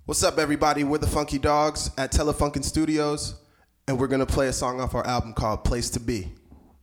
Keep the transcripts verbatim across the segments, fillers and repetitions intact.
What's up, everybody? We're the Funky Dogs at Telefunken Studios, and we're gonna play a song off our album called Place to Be.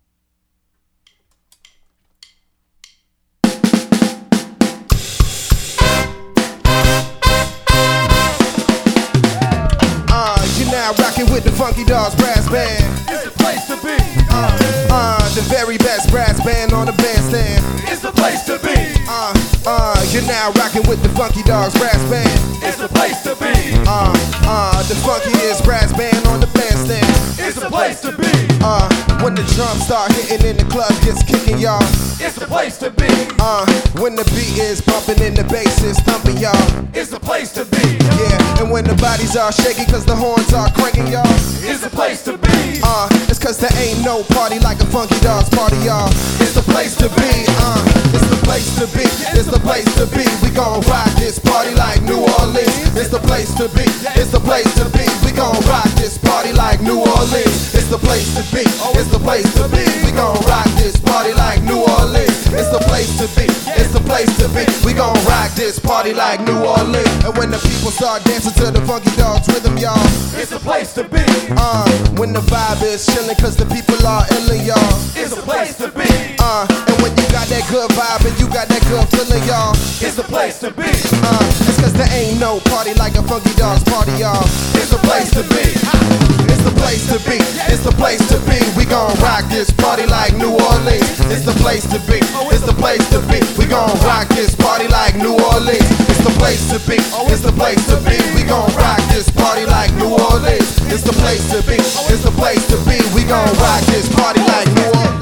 Uh, you're now rocking with the Funky Dogs Brass Band. It's the place to be. Uh, uh, the very best brass band on the bandstand. It's the place to be. Uh, uh, you're now rocking with the Funky Dogs Brass Band. It's the place to be. Uh, uh, the funkiest brass band on the bandstand. It's the place to be. Uh, when the drums start hitting and the club gets kicking, y'all. It's the place to be. Uh, when the beat is bumping and the bass is thumping, y'all. It's the place to be. Yeah, and when the bodies are shaking cause the horns are cranking, y'all. It's the place to be. Uh, it's cause there ain't no party like a Funky Dogs party, y'all. It's the place to be. Uh, it's the place to be. It's the place to be. We gon' rock this party like New Orleans. It's the place to be. It's the place to be. We gon' rock this party like New Orleans. It's the place to be. It's the place to be. We gon' rock this party like New Orleans. It's the place to be. It's the place to be. We gon' rock this party like New Orleans. And when the people start dancing to the Funky Dogs rhythm, y'all. It's the place to be. Uh, when the vibe is chillin' cause the people are illin', y'all. It's the place to be. Uh, and when you got that good vibe and you got that good feeling, y'all. It's the place to be. Uh, it's cause there ain't no party like a Funky Dogs party, y'all. It's the place to be. It's the place to be. It's the place to be. We gon' rock this party like New Orleans. It's the place to be. It's the place to be. We gon' rock this party like New Orleans. It's the place to be. It's the place to be. We gon' rock this party like New Orleans. It's the place to be. It's the place to be. We gon' rock this party like New Orleans.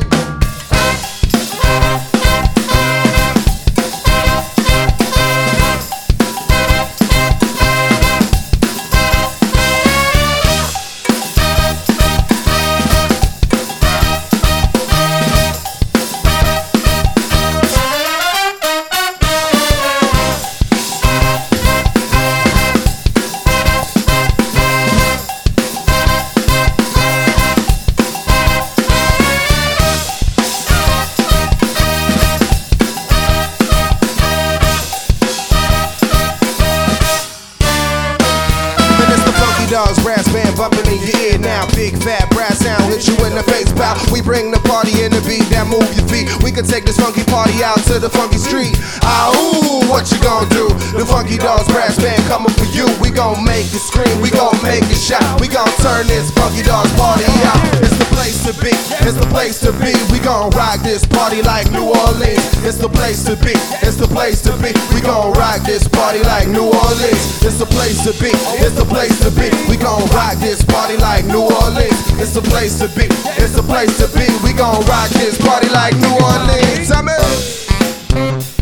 Dogs brass band bumping in your ear now. Big fat brass sound hit you in the face, pal. We bring the party in the beat that move your feet. We can take this funky party out to the funky street. Ah, ooh, what you gonna do? The Funky Dogs brass band coming for you. We gon' make it scream, we gon' make it shout. We gon' turn this Funky Dogs party out. It's the place to be, it's the place to be. We gon' rock this party like New Orleans. It's the place to be, it's the place to be. We gon' rock this party like New Orleans. It's the place to be, it's the place to be. We gon' rock this party like New Orleans. It's the place to be, it's the place to be. We gon' rock this party like New Orleans. Amen.